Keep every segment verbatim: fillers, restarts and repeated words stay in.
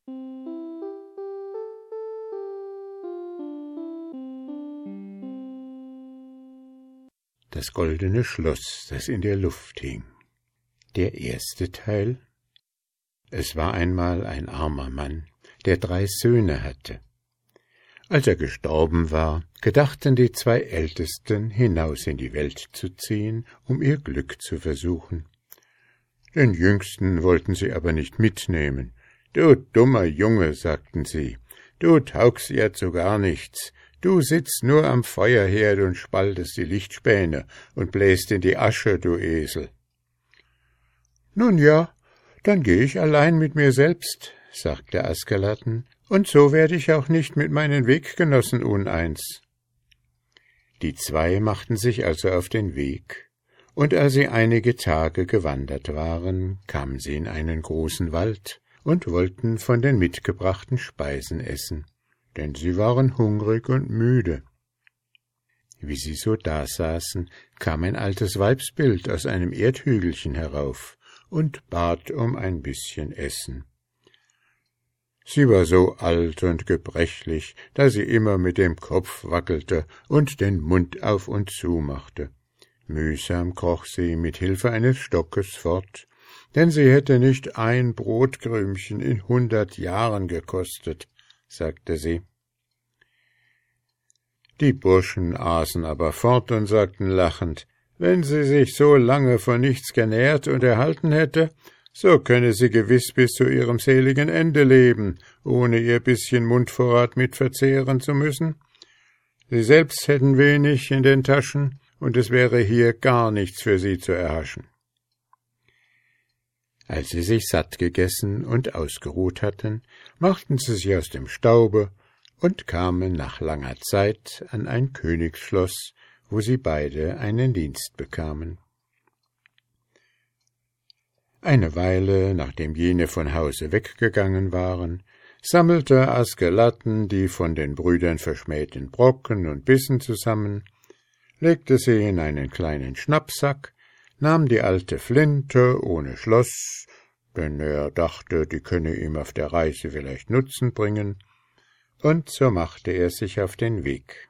Das goldene Schloss, das in der Luft hing. Der erste Teil. Es war einmal ein armer Mann, der drei Söhne hatte. Als er gestorben war, gedachten die zwei Ältesten, hinaus in die Welt zu ziehen, um ihr Glück zu versuchen. Den Jüngsten wollten sie aber nicht mitnehmen. »Du dummer Junge«, sagten sie, »du taugst ja zu gar nichts. Du sitzt nur am Feuerherd und spaltest die Lichtspäne und bläst in die Asche, du Esel.« »Nun ja, dann geh ich allein mit mir selbst«, sagte Askerlatten, »und so werde ich auch nicht mit meinen Weggenossen uneins.« Die zwei machten sich also auf den Weg, und als sie einige Tage gewandert waren, kamen sie in einen großen Wald und wollten von den mitgebrachten Speisen essen, denn sie waren hungrig und müde. Wie sie so dasaßen, kam ein altes Weibsbild aus einem Erdhügelchen herauf und bat um ein bisschen Essen. Sie war so alt und gebrechlich, dass sie immer mit dem Kopf wackelte und den Mund auf und zu machte. Mühsam kroch sie mit Hilfe eines Stockes fort, denn sie hätte nicht ein Brotkrümchen in hundert Jahren gekostet, sagte sie. Die Burschen aßen aber fort und sagten lachend, wenn sie sich so lange von nichts genährt und erhalten hätte, so könne sie gewiss bis zu ihrem seligen Ende leben, ohne ihr bisschen Mundvorrat mitverzehren zu müssen. Sie selbst hätten wenig in den Taschen, und es wäre hier gar nichts für sie zu erhaschen. Als sie sich satt gegessen und ausgeruht hatten, machten sie sich aus dem Staube und kamen nach langer Zeit an ein Königsschloss, wo sie beide einen Dienst bekamen. Eine Weile, nachdem jene von Hause weggegangen waren, sammelte Askerlatten die von den Brüdern verschmähten Brocken und Bissen zusammen, legte sie in einen kleinen Schnappsack, nahm die alte Flinte ohne Schloss, denn er dachte, die könne ihm auf der Reise vielleicht Nutzen bringen, und so machte er sich auf den Weg.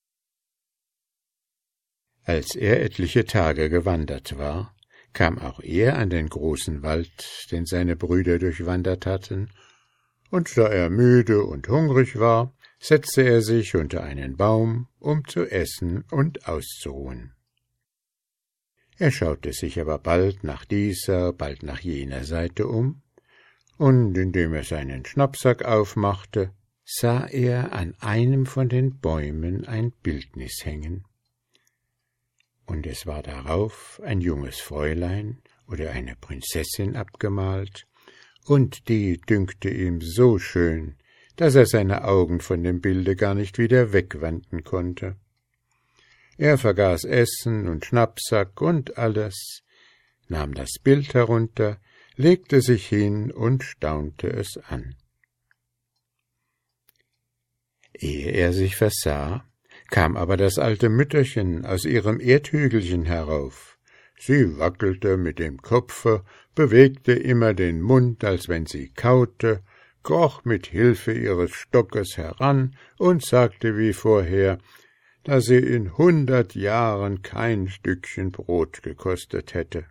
Als er etliche Tage gewandert war, kam auch er an den großen Wald, den seine Brüder durchwandert hatten, und da er müde und hungrig war, setzte er sich unter einen Baum, um zu essen und auszuruhen. Er schaute sich aber bald nach dieser, bald nach jener Seite um, und indem er seinen Schnappsack aufmachte, sah er an einem von den Bäumen ein Bildnis hängen. Und es war darauf ein junges Fräulein oder eine Prinzessin abgemalt, und die dünkte ihm so schön, dass er seine Augen von dem Bilde gar nicht wieder wegwenden konnte. Er vergaß Essen und Schnappsack und alles, nahm das Bild herunter, legte sich hin und staunte es an. Ehe er sich versah, kam aber das alte Mütterchen aus ihrem Erdhügelchen herauf. Sie wackelte mit dem Kopfe, bewegte immer den Mund, als wenn sie kaute, kroch mit Hilfe ihres Stockes heran und sagte wie vorher, dass sie in hundert Jahren kein Stückchen Brot gekostet hätte.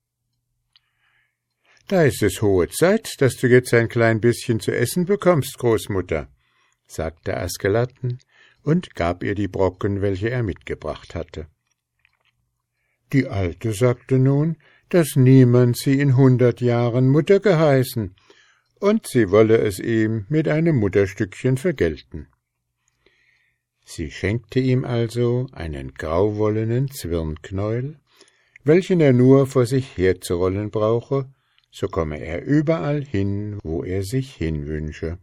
»Da ist es hohe Zeit, dass du jetzt ein klein bisschen zu essen bekommst, Großmutter«, sagte Askerlatten und gab ihr die Brocken, welche er mitgebracht hatte. Die Alte sagte nun, dass niemand sie in hundert Jahren Mutter geheißen, und sie wolle es ihm mit einem Mutterstückchen vergelten. Sie schenkte ihm also einen grauwollenen Zwirnknäuel, welchen er nur vor sich herzurollen brauche, so komme er überall hin, wo er sich hinwünsche.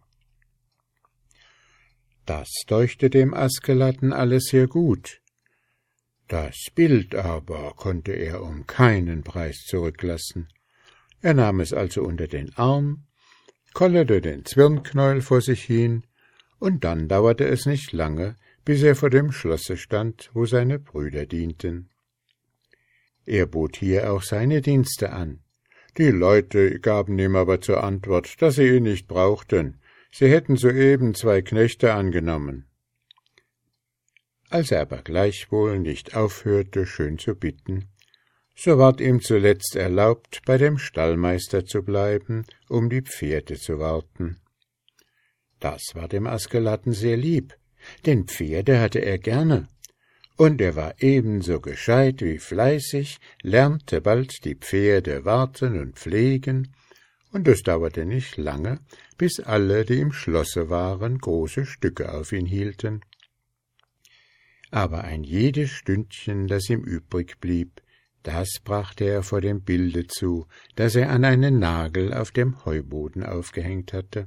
Das deuchte dem Askerlatten alles sehr gut. Das Bild aber konnte er um keinen Preis zurücklassen. Er nahm es also unter den Arm, kollerte den Zwirnknäuel vor sich hin, und dann dauerte es nicht lange, bis er vor dem Schlosse stand, wo seine Brüder dienten. Er bot hier auch seine Dienste an, Die Leute gaben ihm aber zur Antwort, dass sie ihn nicht brauchten, sie hätten soeben zwei Knechte angenommen. Als er aber gleichwohl nicht aufhörte, schön zu bitten, so ward ihm zuletzt erlaubt, bei dem Stallmeister zu bleiben, um die Pferde zu warten. Das war dem Askelatten sehr lieb, denn Pferde hatte er gerne, und er war ebenso gescheit wie fleißig, lernte bald die Pferde warten und pflegen, und es dauerte nicht lange, bis alle, die im Schlosse waren, große Stücke auf ihn hielten. Aber ein jedes Stündchen, das ihm übrig blieb, das brachte er vor dem Bilde zu, das er an einen Nagel auf dem Heuboden aufgehängt hatte.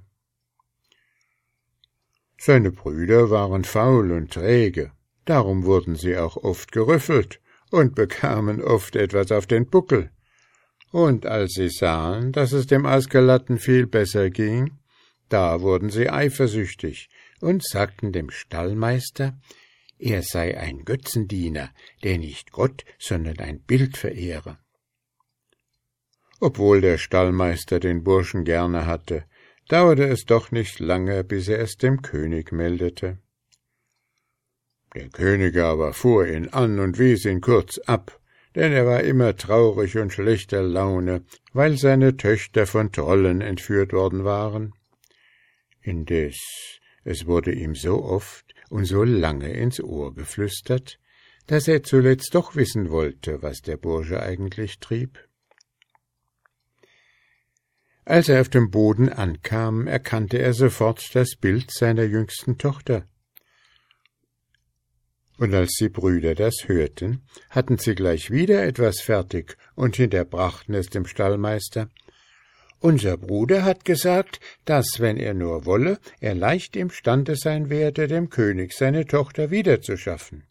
Seine Brüder waren faul und träge, darum wurden sie auch oft gerüffelt und bekamen oft etwas auf den Buckel. Und als sie sahen, dass es dem Askelatten viel besser ging, da wurden sie eifersüchtig und sagten dem Stallmeister, er sei ein Götzendiener, der nicht Gott, sondern ein Bild verehre. Obwohl der Stallmeister den Burschen gerne hatte, dauerte es doch nicht lange, bis er es dem König meldete. Der König aber fuhr ihn an und wies ihn kurz ab, denn er war immer traurig und schlechter Laune, weil seine Töchter von Trollen entführt worden waren. Indes, es wurde ihm so oft und so lange ins Ohr geflüstert, dass er zuletzt doch wissen wollte, was der Bursche eigentlich trieb. Als er auf dem Boden ankam, erkannte er sofort das Bild seiner jüngsten Tochter. Und als die Brüder das hörten, hatten sie gleich wieder etwas fertig und hinterbrachten es dem Stallmeister. Unser Bruder hat gesagt, dass, wenn er nur wolle, er leicht imstande sein werde, dem König seine Tochter wiederzuschaffen.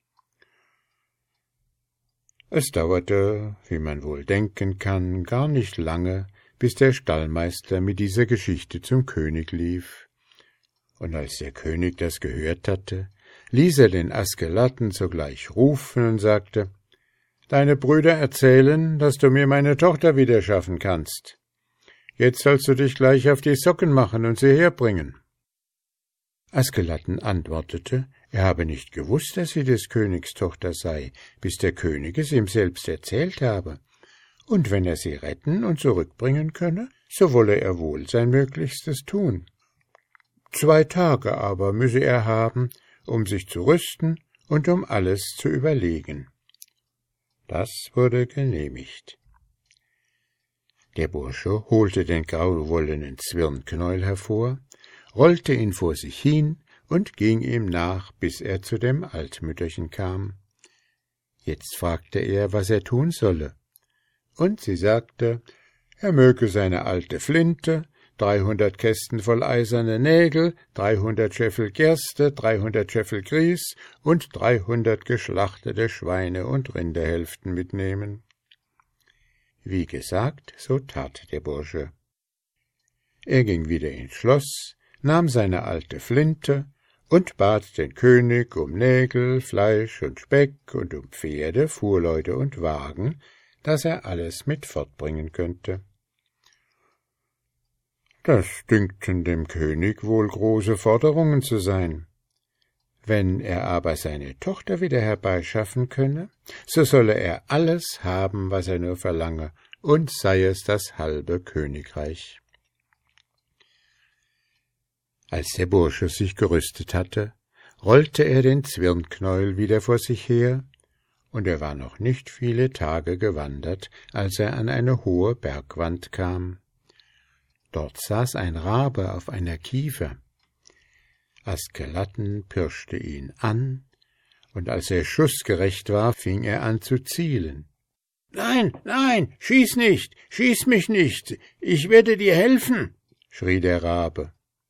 Es dauerte, wie man wohl denken kann, gar nicht lange, bis der Stallmeister mit dieser Geschichte zum König lief. Und als der König das gehört hatte, ließ er den Askelatten sogleich rufen und sagte, »Deine Brüder erzählen, dass du mir meine Tochter wiederschaffen kannst. Jetzt sollst du dich gleich auf die Socken machen und sie herbringen.« Askelatten antwortete, er habe nicht gewusst, dass sie des Königs Tochter sei, bis der König es ihm selbst erzählt habe, und wenn er sie retten und zurückbringen könne, so wolle er wohl sein Möglichstes tun. Zwei Tage aber müsse er haben, um sich zu rüsten und um alles zu überlegen. Das wurde genehmigt. Der Bursche holte den grauwollenen Zwirnknäuel hervor, rollte ihn vor sich hin und ging ihm nach, bis er zu dem Altmütterchen kam. Jetzt fragte er, was er tun solle, und sie sagte, er möge seine alte Flinte, dreihundert Kästen voll eiserne Nägel, dreihundert Scheffel Gerste, dreihundert Scheffel Grieß und dreihundert geschlachtete Schweine und Rinderhälften mitnehmen. Wie gesagt, so tat der Bursche. Er ging wieder ins Schloss, nahm seine alte Flinte und bat den König um Nägel, Fleisch und Speck und um Pferde, Fuhrleute und Wagen, dass er alles mit fortbringen könnte. Das dünkten dem König wohl große Forderungen zu sein. Wenn er aber seine Tochter wieder herbeischaffen könne, so solle er alles haben, was er nur verlange, und sei es das halbe Königreich. Als der Bursche sich gerüstet hatte, rollte er den Zwirnknäuel wieder vor sich her, und er war noch nicht viele Tage gewandert, als er an eine hohe Bergwand kam. Dort saß ein Rabe auf einer Kiefer. Askelatten pirschte ihn an, und als er schussgerecht war, fing er an zu zielen. »Nein, nein, schieß nicht, schieß mich nicht, ich werde dir helfen«, schrie der Rabe.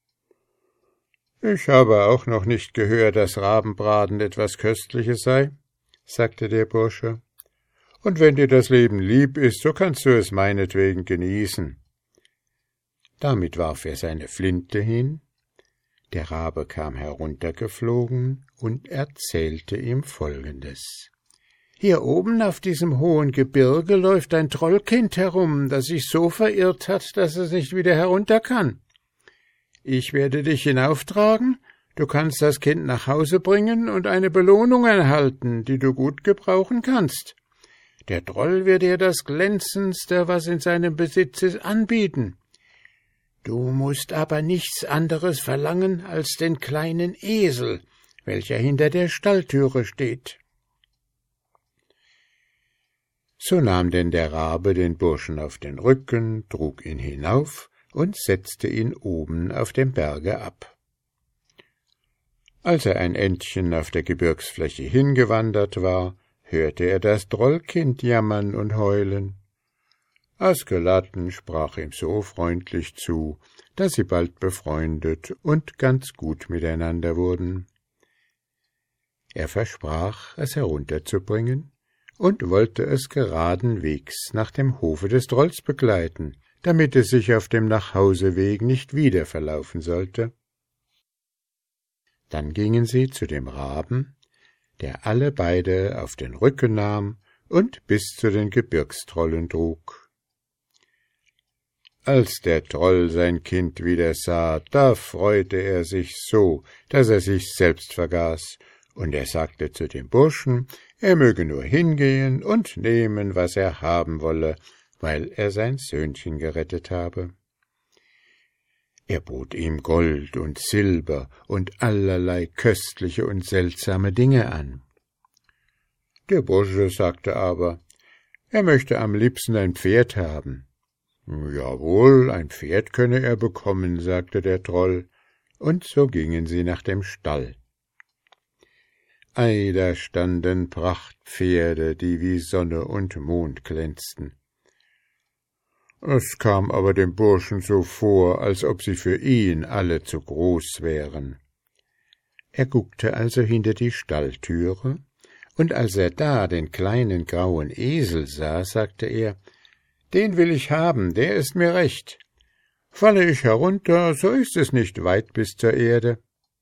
»Ich habe auch noch nicht gehört, dass Rabenbraten etwas Köstliches sei«, sagte der Bursche, »und wenn dir das Leben lieb ist, so kannst du es meinetwegen genießen.« Damit warf er seine Flinte hin. Der Rabe kam heruntergeflogen und erzählte ihm Folgendes. Hier oben auf diesem hohen Gebirge läuft ein Trollkind herum, das sich so verirrt hat, dass es nicht wieder herunter kann. Ich werde dich hinauftragen, du kannst das Kind nach Hause bringen und eine Belohnung erhalten, die du gut gebrauchen kannst. Der Troll wird dir das Glänzendste, was in seinem Besitz ist, anbieten. Du musst aber nichts anderes verlangen als den kleinen Esel, welcher hinter der Stalltüre steht. So nahm denn der Rabe den Burschen auf den Rücken, trug ihn hinauf und setzte ihn oben auf dem Berge ab. Als er ein Endchen auf der Gebirgsfläche hingewandert war, hörte er das Trollkind jammern und heulen. Askelatten sprach ihm so freundlich zu, dass sie bald befreundet und ganz gut miteinander wurden. Er versprach, es herunterzubringen, und wollte es geradenwegs nach dem Hofe des Trolls begleiten, damit es sich auf dem Nachhauseweg nicht wieder verlaufen sollte. Dann gingen sie zu dem Raben, der alle beide auf den Rücken nahm und bis zu den Gebirgstrollen trug. Als der Troll sein Kind wieder sah, da freute er sich so, dass er sich selbst vergaß, und er sagte zu dem Burschen, er möge nur hingehen und nehmen, was er haben wolle, weil er sein Söhnchen gerettet habe. Er bot ihm Gold und Silber und allerlei köstliche und seltsame Dinge an. Der Bursche sagte aber, er möchte am liebsten ein Pferd haben. »Jawohl, ein Pferd könne er bekommen«, sagte der Troll, und so gingen sie nach dem Stall. Ei, da standen Prachtpferde, die wie Sonne und Mond glänzten. Es kam aber dem Burschen so vor, als ob sie für ihn alle zu groß wären. Er guckte also hinter die Stalltüre, und als er da den kleinen grauen Esel sah, sagte er, »Den will ich haben, der ist mir recht. Falle ich herunter, so ist es nicht weit bis zur Erde.«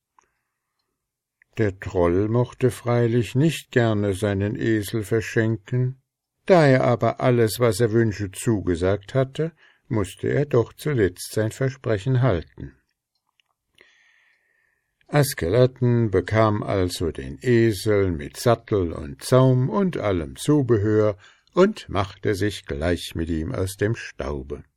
Der Troll mochte freilich nicht gerne seinen Esel verschenken, da er aber alles, was er wünsche, zugesagt hatte, mußte er doch zuletzt sein Versprechen halten. Askelatten bekam also den Esel mit Sattel und Zaum und allem Zubehör und machte sich gleich mit ihm aus dem Staube.